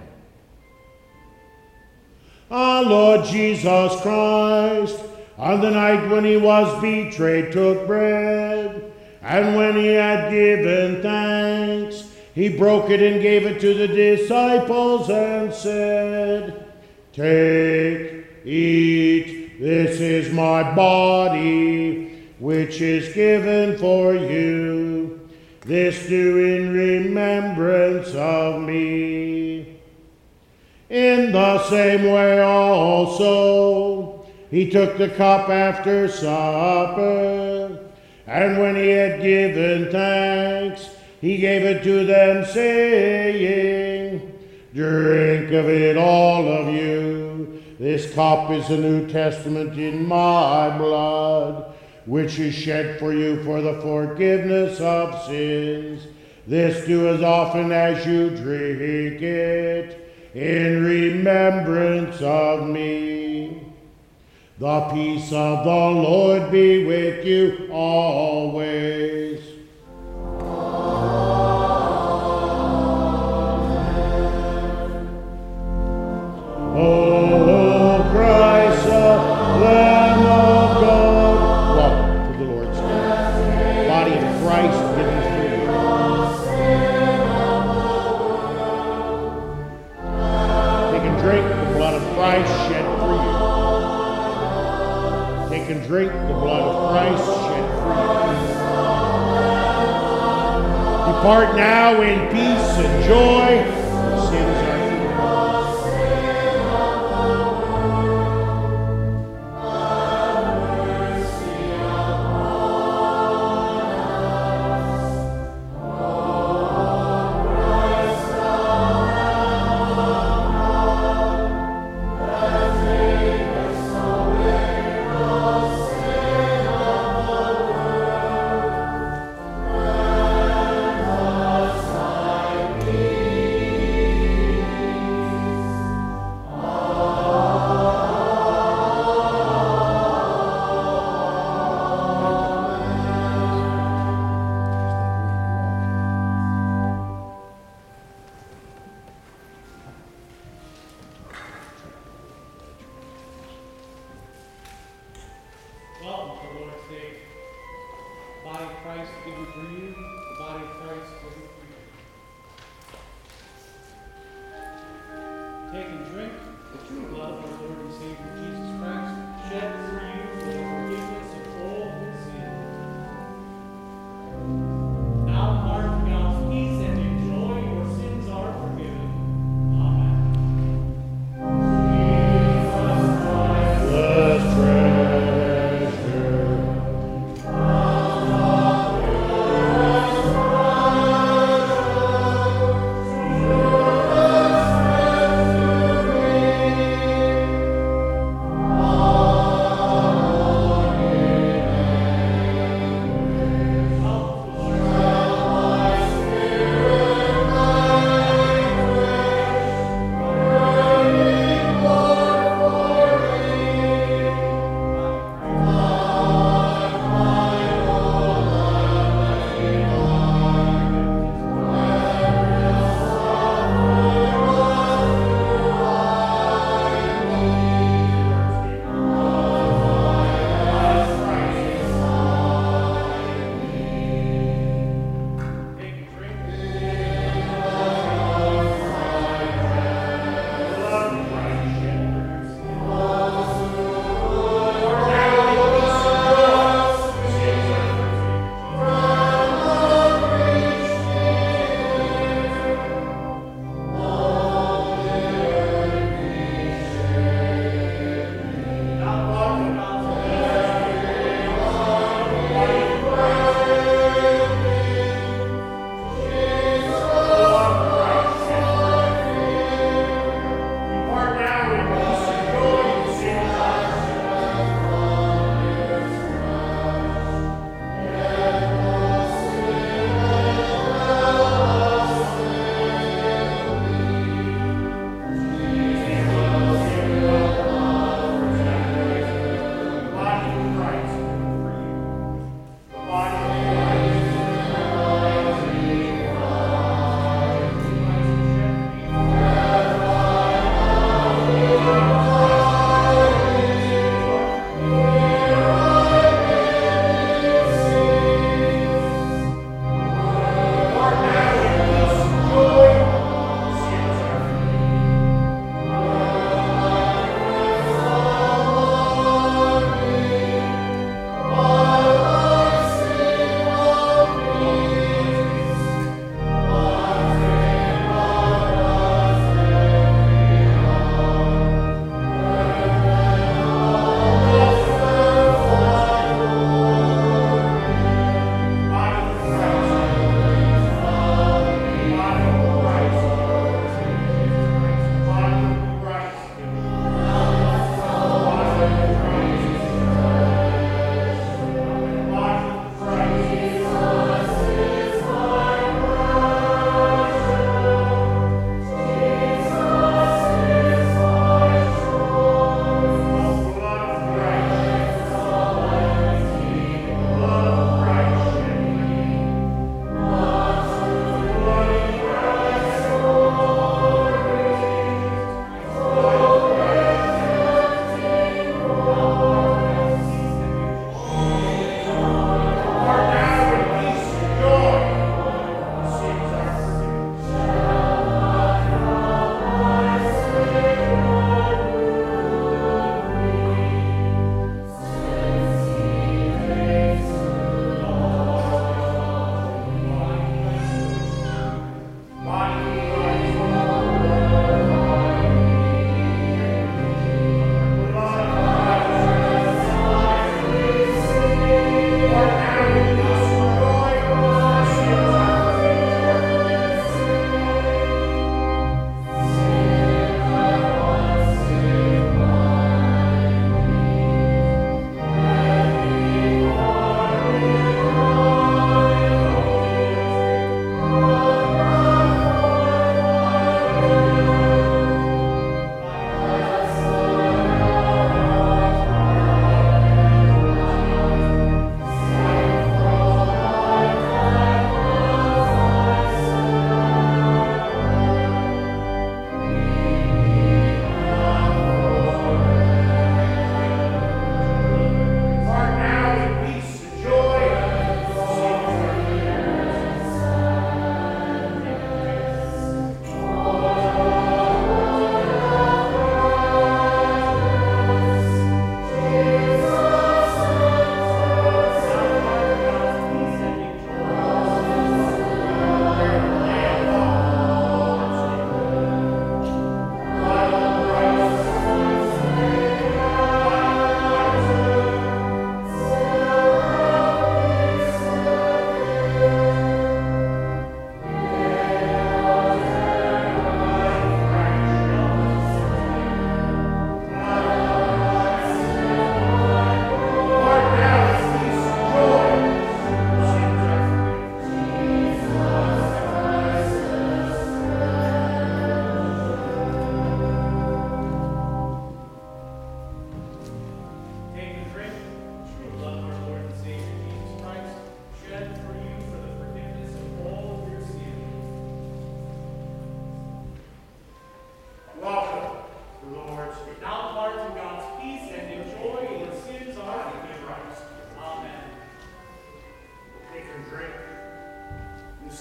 Speaker 1: Our Lord Jesus Christ, on the night when he was betrayed, took bread, and when he had given thanks, he broke it and gave it to the disciples and said, Take, eat, this is my body, which is given for you. This do in remembrance of me. In the same way also, he took the cup after supper, and when he had given thanks, he gave it to them, saying, Drink of it, all of you. This cup is the New Testament in my blood, which is shed for you for the forgiveness of sins. This do as often as you drink it, in remembrance of me. The peace of the Lord be with you always. O Christ, the Lamb of God, welcome to the Lord's table. Body of Christ given for you. Take and drink the blood of Christ shed for you. Take and drink the blood of Christ shed for you. Depart now in peace and joy. Your sins are forgiven.
Speaker 2: Amen.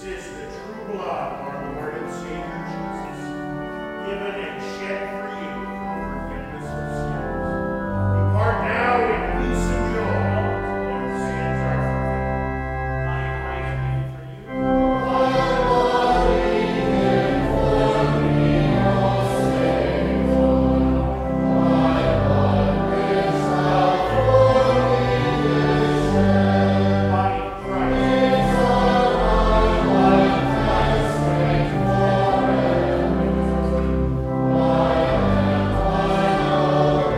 Speaker 1: is the true blood of our Lord and Savior Jesus, given and shed for you for forgiveness of sins. Depart now in peace and joy, and your sins are forgiven. I pray for you.
Speaker 2: Christ.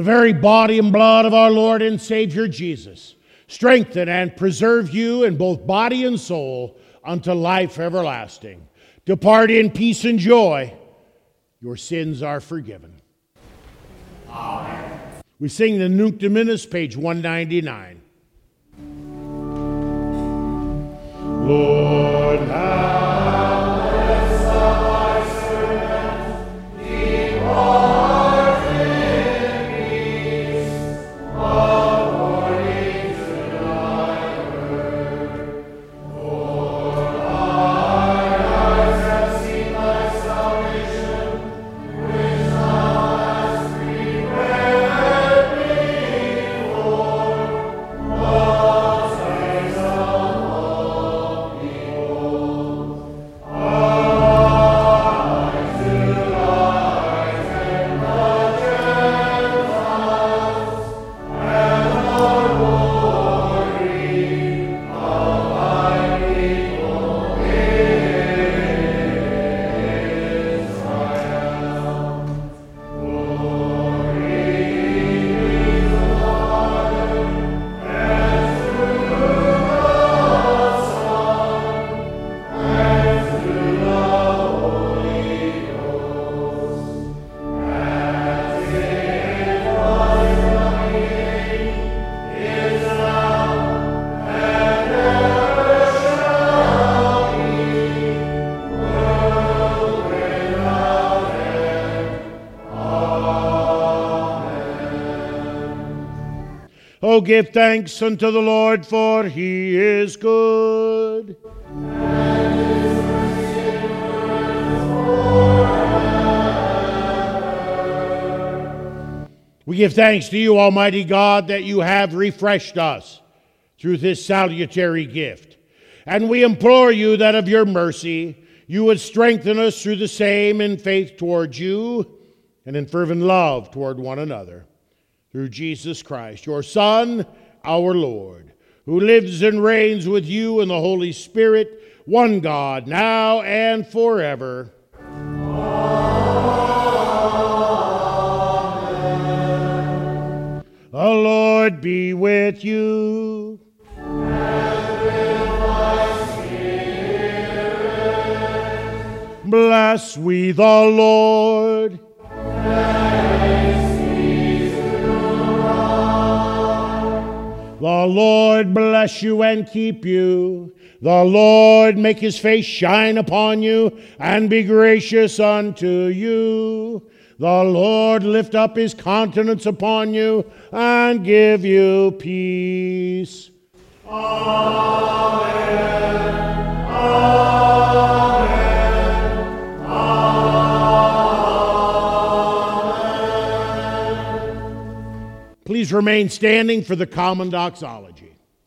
Speaker 1: the very body and blood of our Lord and Savior Jesus, strengthen and preserve you in both body and soul unto life everlasting. Depart in peace and joy. Your sins are forgiven.
Speaker 2: Amen.
Speaker 1: We sing the Nunc Dimittis, page one ninety-nine. Lord, now Oh, give thanks unto the Lord, for he is good. We give thanks to you, Almighty God, that you have refreshed us through this salutary gift. And we implore you that of your mercy you would strengthen us through the same in faith towards you and in fervent love toward one another. Through Jesus Christ, your Son, our Lord, who lives and reigns with you in the Holy Spirit, one God, now and forever. Amen. The Lord be with you.
Speaker 2: And with thy spirit.
Speaker 1: Bless we the Lord. The Lord bless you and keep you. The Lord make his face shine upon you and be gracious unto you. The Lord lift up his countenance upon you and give you peace.
Speaker 2: Amen. Amen.
Speaker 1: Please remain standing for the common doxology.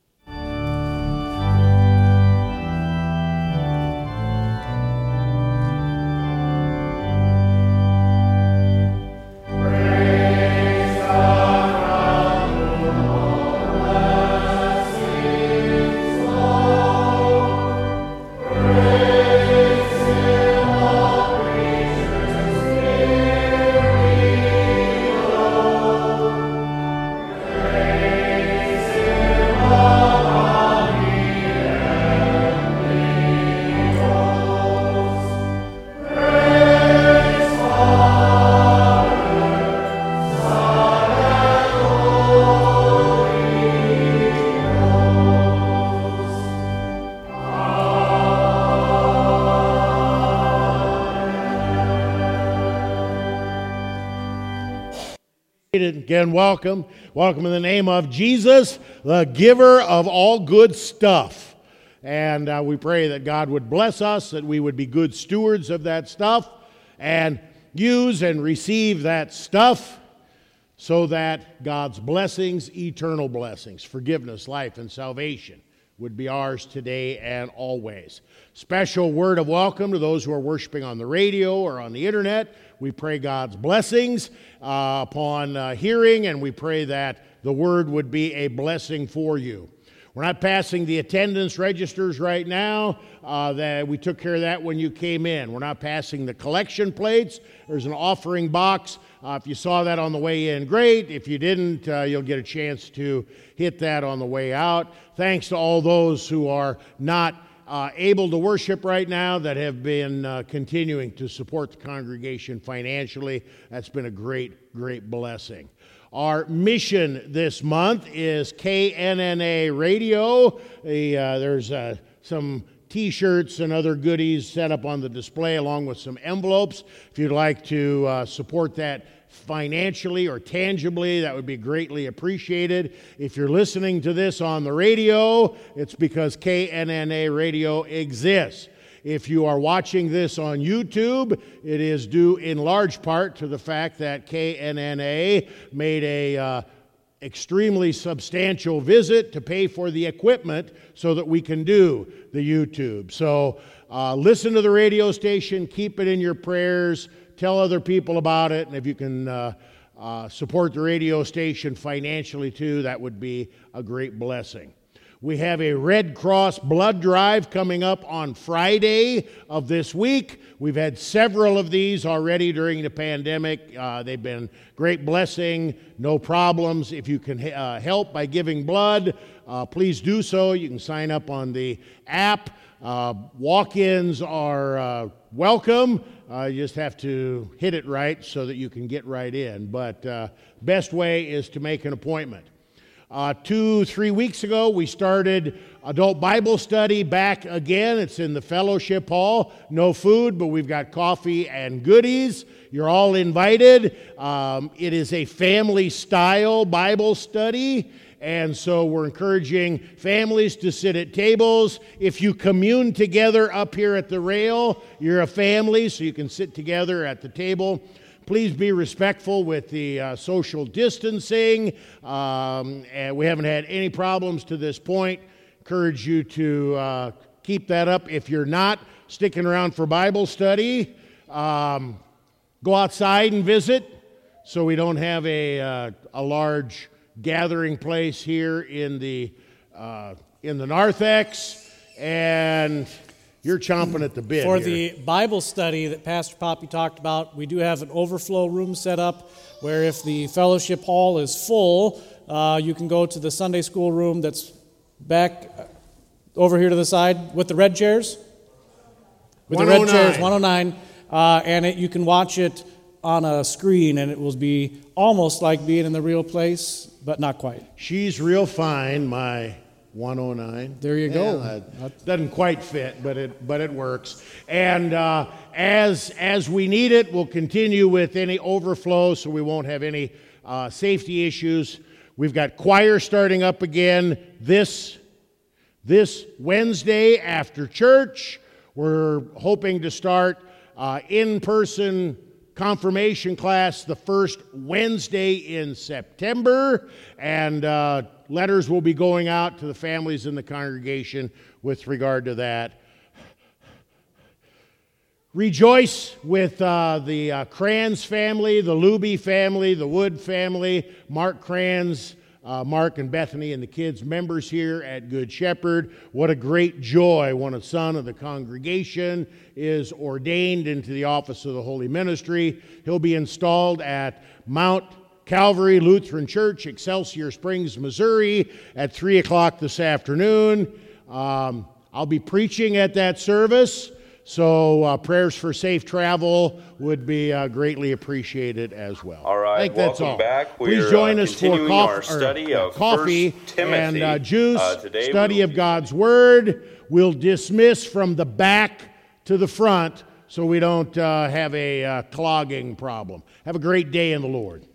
Speaker 1: Again, welcome. Welcome in the name of Jesus, the giver of all good stuff. And uh, we pray that God would bless us, that we would be good stewards of that stuff and use and receive that stuff so that God's blessings, eternal blessings, forgiveness, life, and salvation would be ours today and always. Special word of welcome to those who are worshiping on the radio or on the internet. We pray God's blessings uh, upon uh, hearing, and we pray that the word would be a blessing for you. We're not passing the attendance registers right now. Uh, that we took care of that when you came in. We're not passing the collection plates. There's an offering box. Uh, if you saw that on the way in, great. If you didn't, uh, you'll get a chance to hit that on the way out. Thanks to all those who are not uh, able to worship right now that have been uh, continuing to support the congregation financially. That's been a great, great blessing. Our mission this month is K N N A Radio. The, uh, there's uh, some T-shirts and other goodies set up on the display along with some envelopes. If you'd like to uh, support that financially or tangibly, that would be greatly appreciated. If you're listening to this on the radio, it's because K N N A Radio exists. If you are watching this on YouTube, it is due in large part to the fact that K N N A made a uh, extremely substantial visit to pay for the equipment so that we can do the YouTube. So uh, listen to the radio station, keep it in your prayers, tell other people about it, and if you can uh, uh, support the radio station financially too, that would be a great blessing. We have a Red Cross blood drive coming up on Friday of this week. We've had several of these already during the pandemic. Uh, they've been great blessing, no problems. If you can uh, help by giving blood, uh, please do so. You can sign up on the app. Uh, walk-ins are uh, welcome. Uh, you just have to hit it right so that you can get right in. But uh, best way is to make an appointment. Uh, two, three weeks ago, we started adult Bible study back again. It's in the fellowship hall. No food, but we've got coffee and goodies. You're all invited. Um, it is a family-style Bible study, and so we're encouraging families to sit at tables. If you commune together up here at the rail, you're a family, so you can sit together at the table. Please be respectful with the uh, social distancing. Um, and we haven't had any problems to this point. Encourage you to uh, keep that up. If you're not sticking around for Bible study, um, go outside and visit so we don't have a, uh, a large gathering place here in the, uh, in the narthex. And you're chomping at the bit.
Speaker 4: For
Speaker 1: here.
Speaker 4: the Bible study that Pastor Poppy talked about, we do have an overflow room set up where if the fellowship hall is full, uh, you can go to the Sunday school room that's back over here to the side with the red chairs. With the red chairs, one oh nine. Uh, and it, you can watch it on a screen, and it will be almost like being in the real place, but not quite.
Speaker 1: She's real fine, my one oh nine.
Speaker 4: There you go.
Speaker 1: Yeah, that doesn't quite fit, but it but it works. And uh, as as we need it, we'll continue with any overflow, so we won't have any uh, safety issues. We've got choir starting up again this this Wednesday after church. We're hoping to start uh, in-person confirmation class the first Wednesday in September, and uh, letters will be going out to the families in the congregation with regard to that. Rejoice with uh, the uh, Kranz family, the Luby family, the Wood family, Mark Kranz, uh, Mark and Bethany and the kids, members here at Good Shepherd. What a great joy when a son of the congregation is ordained into the office of the Holy Ministry. He'll be installed at Mount Calvary Lutheran Church, Excelsior Springs, Missouri, at three o'clock this afternoon. Um, I'll be preaching at that service, so uh, prayers for safe travel would be uh, greatly appreciated as well.
Speaker 5: All right,
Speaker 1: I think that's
Speaker 5: welcome
Speaker 1: all.
Speaker 5: back.
Speaker 1: Please
Speaker 5: We're,
Speaker 1: join
Speaker 5: uh,
Speaker 1: us for
Speaker 5: continuing
Speaker 1: cof-
Speaker 5: our study
Speaker 1: or,
Speaker 5: of
Speaker 1: coffee
Speaker 5: First Timothy.
Speaker 1: and uh, juice,
Speaker 5: Uh, today
Speaker 1: study
Speaker 5: we'll
Speaker 1: of
Speaker 5: be-
Speaker 1: God's Word. We'll dismiss from the back to the front so we don't uh, have a uh, clogging problem. Have a great day in the Lord.